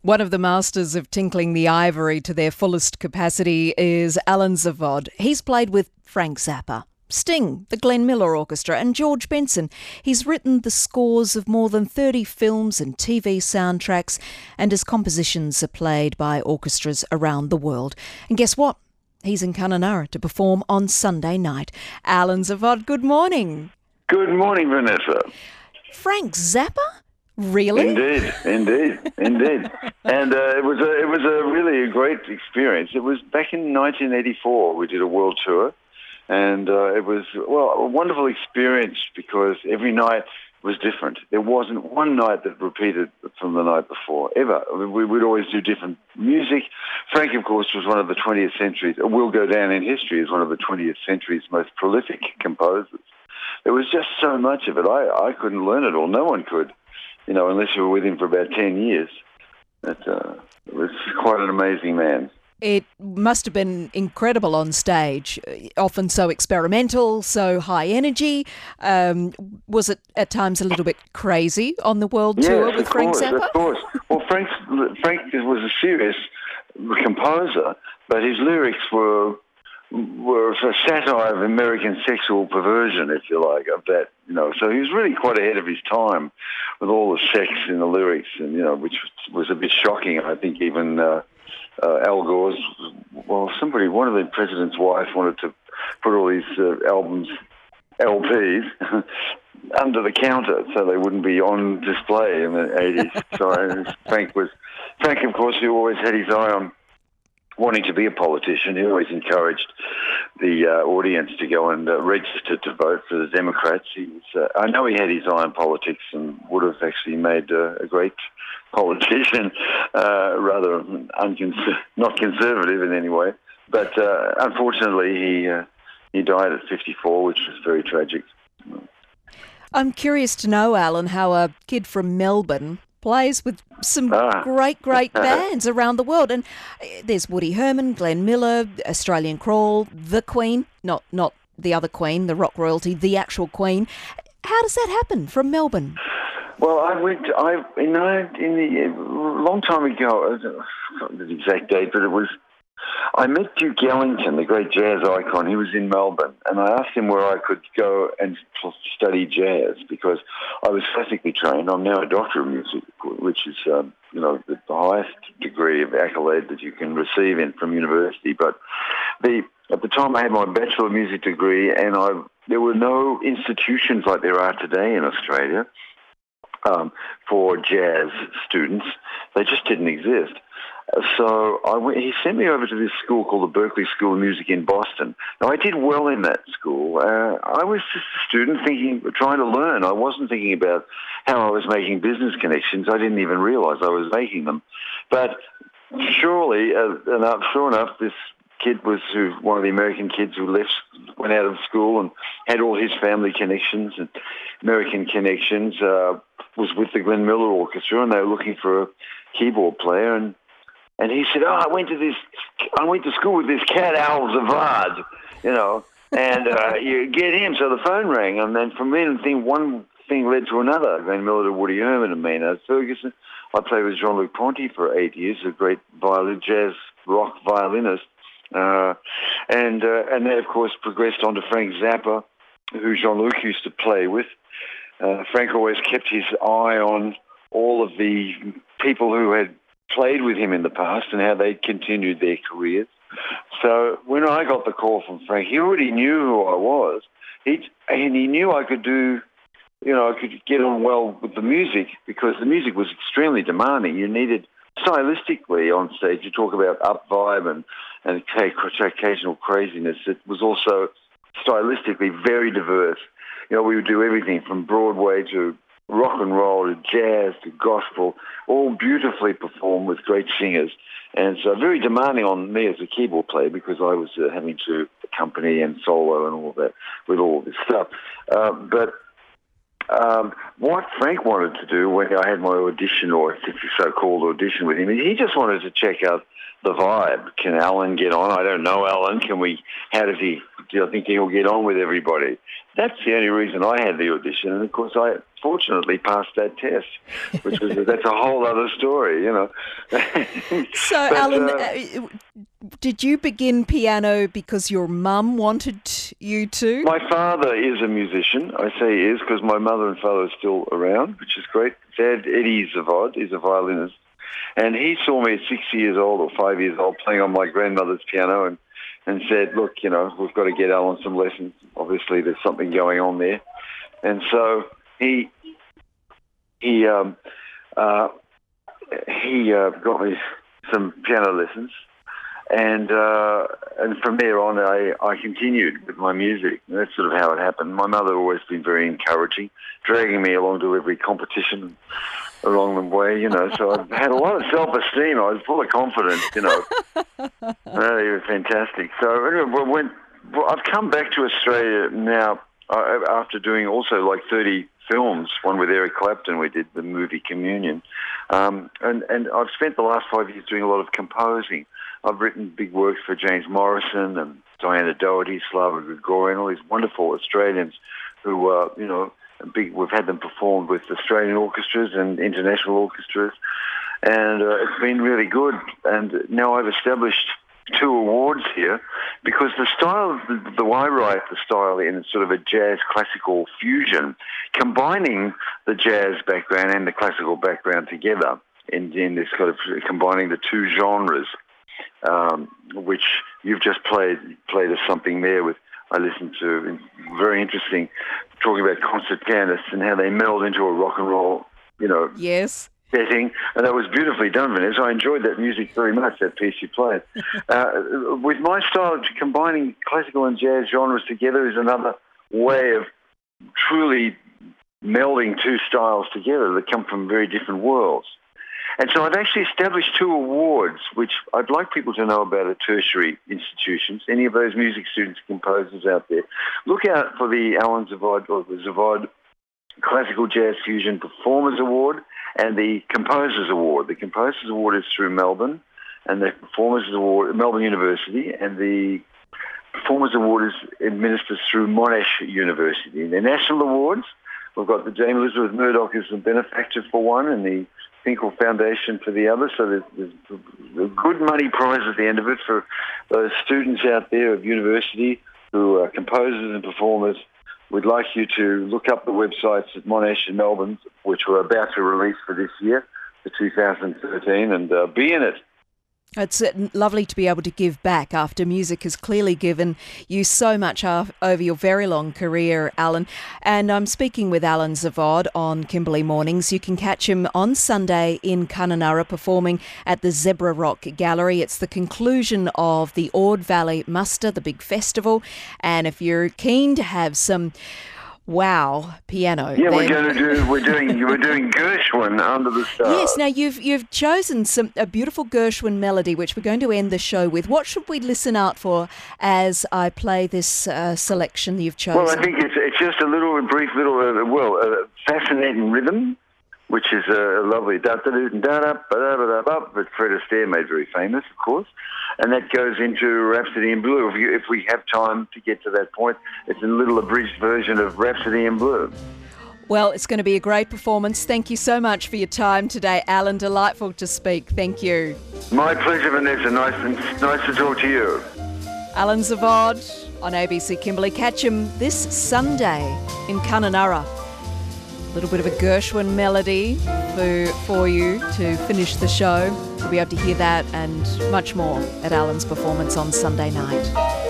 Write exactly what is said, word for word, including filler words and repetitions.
One of the masters of tinkling the ivory to their fullest capacity is Alan Zavod. He's played with Frank Zappa, Sting, the Glenn Miller Orchestra and George Benson. He's written the scores of more than thirty films and T V soundtracks, and his compositions are played by orchestras around the world. And guess what? He's in Kununurra to perform on Sunday night. Alan Zavod, good morning. Good morning, Vanessa. Frank Zappa? Really? Indeed, indeed, indeed. And uh, it was a it was a really a great experience. It was back in nineteen eighty-four. We did a world tour, and uh, it was well a wonderful experience because every night was different. There wasn't one night that repeated from the night before ever. I mean, we would always do different music. Frank, of course, was one of the twentieth century's. Will go down in history as one of the twentieth century's most prolific composers. There was just so much of it. I I couldn't learn it all. No one could. You know, unless you were with him for about ten years. But, uh, it was quite an amazing man. It must have been incredible on stage, often so experimental, so high energy. Um, was it at times a little bit crazy on the world yes, tour with Frank course, Zappa? Of course. Well, Frank's, Frank was a serious composer, but his lyrics were were a satire of American sexual perversion, if you like, of that, you know. So he was really quite ahead of his time with all the sex in the lyrics, and, you know, which was a bit shocking. I think even uh, uh, Al Gore's, well, somebody, one of the president's wives wanted to put all these uh, albums, L Ps, under the counter so they wouldn't be on display in the eighties. So Frank was, Frank, of course, who always had his eye on wanting to be a politician. He always encouraged the uh, audience to go and uh, register to vote for the Democrats. He was, uh, I know he had his eye on politics and would have actually made uh, a great politician, uh, rather uncons- not conservative in any way. But uh, unfortunately, he uh, he died at fifty-four, which was very tragic. I'm curious to know, Alan, how a kid from Melbourne plays with some ah. great, great bands around the world. And there's Woody Herman, Glenn Miller, Australian Crawl, The Queen, not not the other Queen, the rock royalty, the actual Queen. How does that happen from Melbourne? Well, I went, I, you know, in the, a long time ago, I don't know the exact date, but it was, I met Duke Ellington, the great jazz icon. He was in Melbourne, and I asked him where I could go and study jazz because I was classically trained. I'm now a doctor of music, which is, um, you know, the, the highest degree of accolade that you can receive in from university. But the at the time, I had my Bachelor of Music degree, and I there were no institutions like there are today in Australia um, for jazz students. They just didn't exist. So I went, he sent me over to this school called the Berklee School of Music in Boston. Now, I did well in that school. Uh, I was just a student thinking, trying to learn. I wasn't thinking about how I was making business connections. I didn't even realize I was making them. But surely, uh, enough, sure enough, this kid was who, one of the American kids who left, went out of school and had all his family connections and American connections, uh, was with the Glenn Miller Orchestra, and they were looking for a keyboard player. And And he said, "Oh, I went to this, I went to school with this cat, Al Zavod, you know, and uh, you get him." So the phone rang, and then from then, thing one thing led to another. Glenn Miller to Woody Herman and Maynard Ferguson. I played with Jean-Luc Ponty for eight years, a great violin, jazz rock violinist, uh, and uh, and then of course progressed on to Frank Zappa, who Jean-Luc used to play with. Uh, Frank always kept his eye on all of the people who had played with him in the past and how they'd continued their careers. So when I got the call from Frank, he already knew who I was. He and he knew I could do, you know, I could get on well with the music because the music was extremely demanding. You needed, stylistically on stage, you talk about up vibe and, and occasional craziness. It was also stylistically very diverse. You know, we would do everything from Broadway to rock and roll to jazz to gospel, all beautifully performed with great singers. And so very demanding on me as a keyboard player because I was uh, having to accompany and solo and all of that with all this stuff. Uh, but um, what Frank wanted to do when I had my audition, or so-called audition with him, he just wanted to check out the vibe. Can Alan get on? I don't know Alan. Can we? How does he? Do I think he'll get on with everybody? That's the only reason I had the audition, and of course I fortunately passed that test, which was that's a whole other story, you know. So, but, Alan, uh, uh, did you begin piano because your mum wanted you to? My father is a musician. I say he is because my mother and father are still around, which is great. Dad, Eddie Zavod, is a violinist. And he saw me at six years old or five years old playing on my grandmother's piano and, and said, look, you know, we've got to get Alan some lessons. Obviously, there's something going on there. And so he he um, uh, he uh, got me some piano lessons. And uh, and from there on, I, I continued with my music. And that's sort of how it happened. My mother always been very encouraging, dragging me along to every competition along the way, you know. So I had a lot of self-esteem. I was full of confidence, you know. Really was fantastic. So anyway, when, well, I've come back to Australia now uh, after doing also like thirty films, one with Eric Clapton. We did the movie Communion. Um, and, and I've spent the last five years doing a lot of composing. I've written big works for James Morrison and Diana Doherty, Slava Gregorian, all these wonderful Australians who, uh, you know, big. We've had them performed with Australian orchestras and international orchestras, and uh, it's been really good. And now I've established two awards here because the style, the, the way I write the style in sort of a jazz classical fusion, combining the jazz background and the classical background together in, in this kind of combining the two genres. Um, which you've just played played us something there with. I listened to very interesting, talking about concert pianists and how they meld into a rock and roll, you know, yes, setting, and that was beautifully done, Vanessa. I enjoyed that music very much. That piece you played. uh, with my style, combining classical and jazz genres together is another way of truly melding two styles together that come from very different worlds. And so I've actually established two awards, which I'd like people to know about at tertiary institutions. Any of those music students and composers out there, look out for the Alan Zavod or the Zavod Classical Jazz Fusion Performers Award and the Composers Award. The Composers Award is through Melbourne, and the Performers Award, Melbourne University, and the Performers Award is administered through Monash University. The national awards, we've got the Dame Elizabeth Murdoch as the benefactor for one, and the Finkel Foundation for the other, so there's, there's a good money prize at the end of it for those students out there of university who are composers and performers. We'd like you to look up the websites at Monash and Melbourne, which we're about to release for this year, for two thousand thirteen, and uh, be in it. It's lovely to be able to give back after music has clearly given you so much over your very long career, Alan. And I'm speaking with Alan Zavod on Kimberley Mornings. You can catch him on Sunday in Kununurra performing at the Zebra Rock Gallery. It's the conclusion of the Ord Valley Muster, the big festival. And if you're keen to have some wow piano, yeah, then... we're going to do. We're doing. We're doing Gershwin Under the Stars. Yes. Now you've you've chosen some a beautiful Gershwin melody, which we're going to end the show with. What should we listen out for as I play this uh, selection that you've chosen? Well, I think it's it's just a little, a brief little, uh, well, uh, fascinating rhythm, which is a uh, lovely da da da da da da da. But Fred Astaire made very famous, of course. And that goes into Rhapsody in Blue. If, you, if we have time to get to that point, it's a little abridged version of Rhapsody in Blue. Well, it's going to be a great performance. Thank you so much for your time today, Alan. Delightful to speak. Thank you. My pleasure, Vanessa. Nice, and, nice to talk to you. Alan Zavod on A B C Kimberley. Catch him this Sunday in Kununurra. A little bit of a Gershwin melody for, for you to finish the show. You'll be able to hear that and much more at Alan's performance on Sunday night.